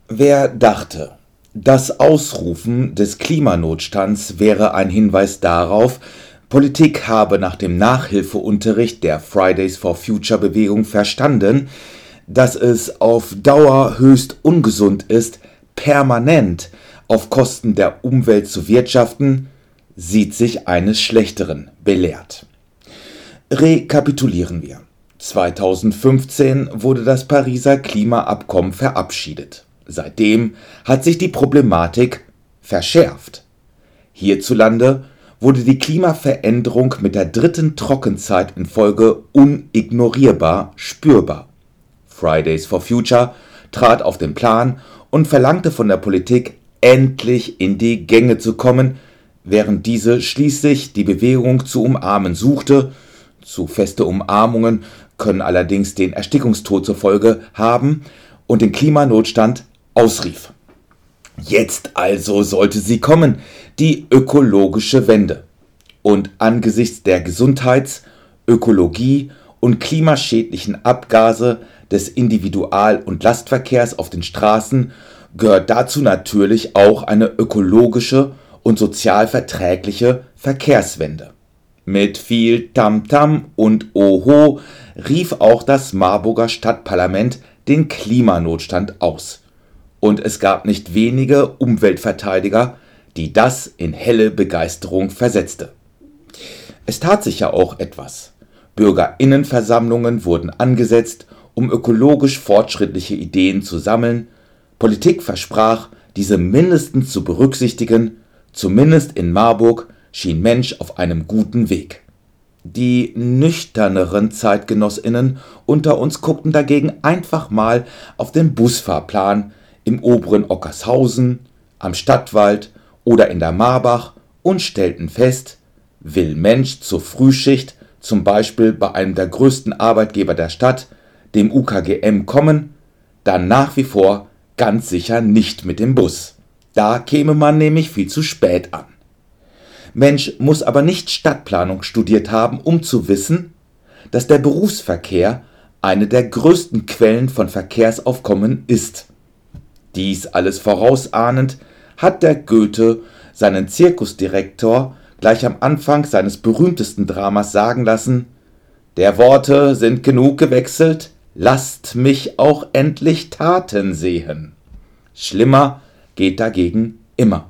Wer dachte, das Ausrufen des Klimanotstands wäre ein Hinweis darauf, Politik habe nach dem Nachhilfeunterricht der Fridays for Future Bewegung verstanden, dass es auf Dauer höchst ungesund ist, permanent auf Kosten der Umwelt zu wirtschaften, sieht sich eines Schlechteren belehrt. Rekapitulieren wir. 2015 wurde das Pariser Klimaabkommen verabschiedet. Seitdem hat sich die Problematik verschärft. Hierzulande wurde die Klimaveränderung mit der dritten Trockenzeit in Folge unignorierbar spürbar. Fridays for Future trat auf den Plan und verlangte von der Politik, endlich in die Gänge zu kommen, während diese schließlich die Bewegung zu umarmen suchte. Zu feste Umarmungen können allerdings den Erstickungstod zur Folge haben und den Klimanotstand ausrief. Jetzt also sollte sie kommen, die ökologische Wende. Und angesichts der Gesundheits-, Ökologie- und klimaschädlichen Abgase des Individual- und Lastverkehrs auf den Straßen gehört dazu natürlich auch eine ökologische und sozial verträgliche Verkehrswende. Mit viel Tamtam und Oho rief auch das Marburger Stadtparlament den Klimanotstand aus. Und es gab nicht wenige Umweltverteidiger, die das in helle Begeisterung versetzte. Es tat sich ja auch etwas. BürgerInnenversammlungen wurden angesetzt, um ökologisch fortschrittliche Ideen zu sammeln. Politik versprach, diese mindestens zu berücksichtigen. Zumindest in Marburg schien Mensch auf einem guten Weg. Die nüchterneren ZeitgenossInnen unter uns guckten dagegen einfach mal auf den Busfahrplan im oberen Ockershausen, am Stadtwald oder in der Marbach und stellten fest, will Mensch zur Frühschicht, zum Beispiel bei einem der größten Arbeitgeber der Stadt, dem UKGM, kommen, dann nach wie vor ganz sicher nicht mit dem Bus. Da käme man nämlich viel zu spät an. Mensch muss aber nicht Stadtplanung studiert haben, um zu wissen, dass der Berufsverkehr eine der größten Quellen von Verkehrsaufkommen ist. Dies alles vorausahnend hat der Goethe seinen Zirkusdirektor gleich am Anfang seines berühmtesten Dramas sagen lassen: Der Worte sind genug gewechselt, lasst mich auch endlich Taten sehen. Schlimmer geht dagegen immer.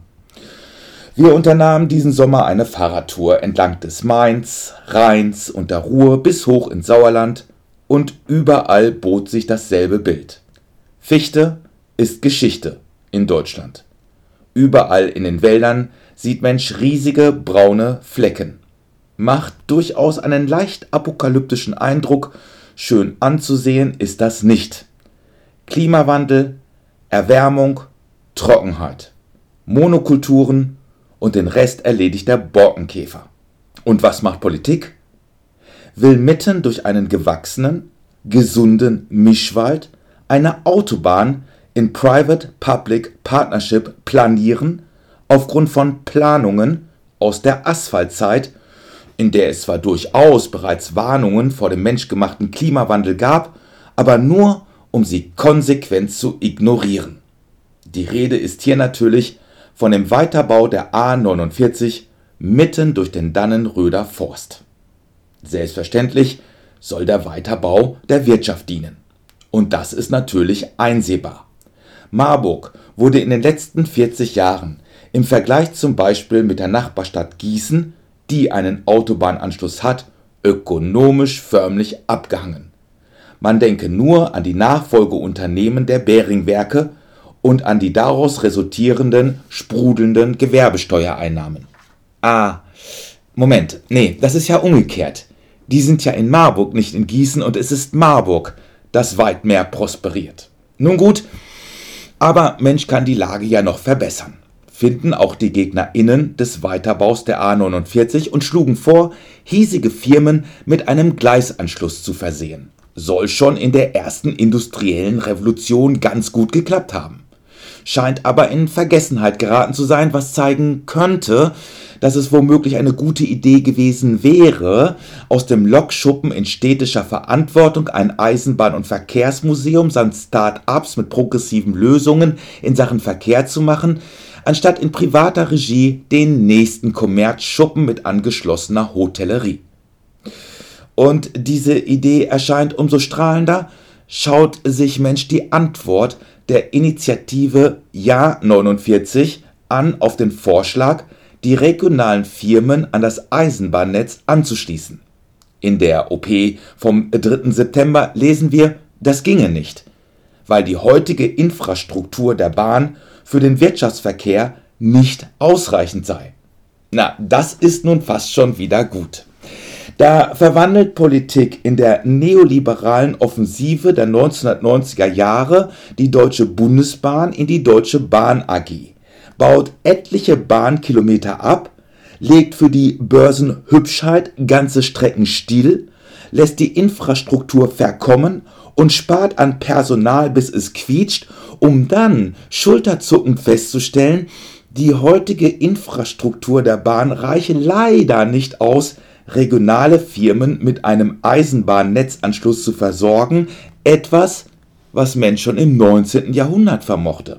Wir unternahmen diesen Sommer eine Fahrradtour entlang des Mains, Rheins und der Ruhr bis hoch ins Sauerland und überall bot sich dasselbe Bild. Fichte ist Geschichte in Deutschland. Überall in den Wäldern sieht Mensch riesige braune Flecken. Macht durchaus einen leicht apokalyptischen Eindruck, schön anzusehen ist das nicht. Klimawandel, Erwärmung, Trockenheit, Monokulturen und den Rest erledigt der Borkenkäfer. Und was macht Politik? Will mitten durch einen gewachsenen, gesunden Mischwald eine Autobahn in Private-Public Partnership planieren, aufgrund von Planungen aus der Asphaltzeit, in der es zwar durchaus bereits Warnungen vor dem menschgemachten Klimawandel gab, aber nur, um sie konsequent zu ignorieren. Die Rede ist hier natürlich von dem Weiterbau der A49 mitten durch den Dannenröder Forst. Selbstverständlich soll der Weiterbau der Wirtschaft dienen. Und das ist natürlich einsehbar. Marburg wurde in den letzten 40 Jahren im Vergleich zum Beispiel mit der Nachbarstadt Gießen, die einen Autobahnanschluss hat, ökonomisch förmlich abgehangen. Man denke nur an die Nachfolgeunternehmen der Beringwerke und an die daraus resultierenden, sprudelnden Gewerbesteuereinnahmen. Das ist ja umgekehrt. Die sind ja in Marburg, nicht in Gießen, und es ist Marburg, das weit mehr prosperiert. Nun gut, aber Mensch kann die Lage ja noch verbessern, finden auch die GegnerInnen des Weiterbaus der A49 und schlugen vor, hiesige Firmen mit einem Gleisanschluss zu versehen. Soll schon in der ersten industriellen Revolution ganz gut geklappt haben. scheint aber in Vergessenheit geraten zu sein, was zeigen könnte, dass es womöglich eine gute Idee gewesen wäre, aus dem Lokschuppen in städtischer Verantwortung ein Eisenbahn- und Verkehrsmuseum samt Start-ups mit progressiven Lösungen in Sachen Verkehr zu machen, anstatt in privater Regie den nächsten Kommerzschuppen mit angeschlossener Hotellerie. Und diese Idee erscheint umso strahlender, schaut sich Mensch die Antwort der Initiative Ja 49 an auf den Vorschlag, die regionalen Firmen an das Eisenbahnnetz anzuschließen. In der OP vom 3. September lesen wir, das ginge nicht, weil die heutige Infrastruktur der Bahn für den Wirtschaftsverkehr nicht ausreichend sei. Na, das ist nun fast schon wieder gut. Da verwandelt Politik in der neoliberalen Offensive der 1990er Jahre die Deutsche Bundesbahn in die Deutsche Bahn AG, baut etliche Bahnkilometer ab, legt für die Börsenhübschheit ganze Strecken still, lässt die Infrastruktur verkommen und spart an Personal, bis es quietscht, um dann schulterzuckend festzustellen, die heutige Infrastruktur der Bahn reiche leider nicht aus, regionale Firmen mit einem Eisenbahnnetzanschluss zu versorgen, etwas, was Mensch schon im 19. Jahrhundert vermochte.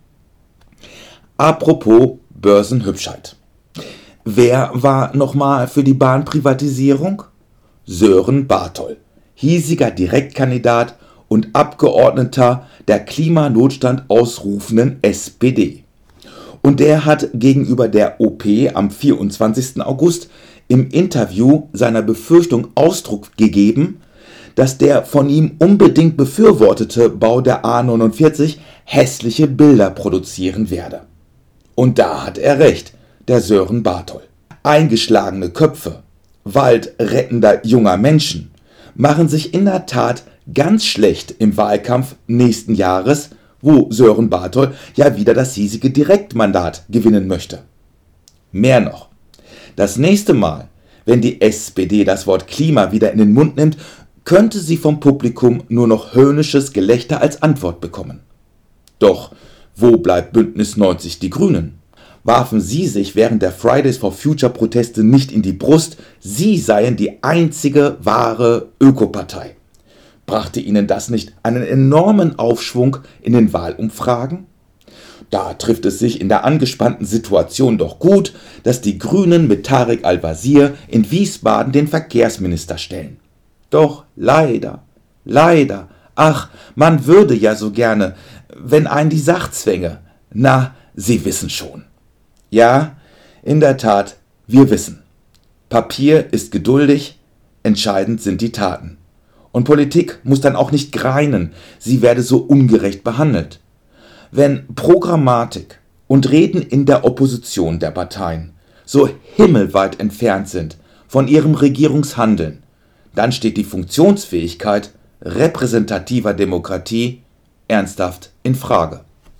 Apropos Börsenhübschheit. Wer war nochmal für die Bahnprivatisierung? Sören Barthol, hiesiger Direktkandidat und Abgeordneter der Klimanotstand ausrufenden SPD. Und der hat gegenüber der OP am 24. August im Interview seiner Befürchtung Ausdruck gegeben, dass der von ihm unbedingt befürwortete Bau der A49 hässliche Bilder produzieren werde. Und da hat er recht, der Sören Barthol. Eingeschlagene Köpfe, waldrettender junger Menschen machen sich in der Tat ganz schlecht im Wahlkampf nächsten Jahres, wo Sören Barthol ja wieder das hiesige Direktmandat gewinnen möchte. Mehr noch. Das nächste Mal, wenn die SPD das Wort Klima wieder in den Mund nimmt, könnte sie vom Publikum nur noch höhnisches Gelächter als Antwort bekommen. Doch wo bleibt Bündnis 90 Die Grünen? Warfen sie sich während der Fridays for Future Proteste nicht in die Brust, sie seien die einzige wahre Ökopartei. Brachte ihnen das nicht einen enormen Aufschwung in den Wahlumfragen? Da trifft es sich in der angespannten Situation doch gut, dass die Grünen mit Tarek Al-Wazir in Wiesbaden den Verkehrsminister stellen. Doch leider, ach, man würde ja so gerne, wenn einen die Sache zwänge. Na, Sie wissen schon. Ja, in der Tat, wir wissen. Papier ist geduldig, entscheidend sind die Taten. Und Politik muss dann auch nicht greinen, sie werde so ungerecht behandelt. Wenn Programmatik und Reden in der Opposition der Parteien so himmelweit entfernt sind von ihrem Regierungshandeln, dann steht die Funktionsfähigkeit repräsentativer Demokratie ernsthaft in Frage.